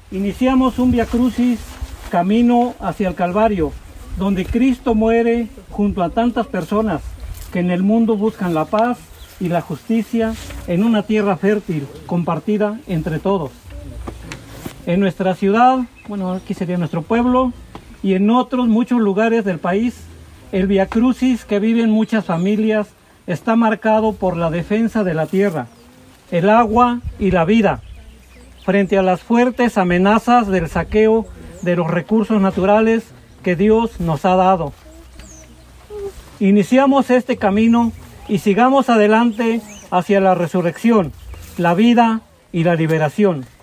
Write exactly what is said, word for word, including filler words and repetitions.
Iniciamos un Vía Crucis camino hacia el Calvario, donde Cristo muere junto a tantas personas que en el mundo buscan la paz y la justicia en una tierra fértil, compartida entre todos. En nuestra ciudad, bueno, aquí sería nuestro pueblo, y en otros muchos lugares del país, el Vía Crucis que viven muchas familias está marcado por la defensa de la tierra, el agua y la vida, frente a las fuertes amenazas del saqueo de los recursos naturales que Dios nos ha dado. Iniciamos este camino y sigamos adelante hacia la resurrección, la vida y la liberación.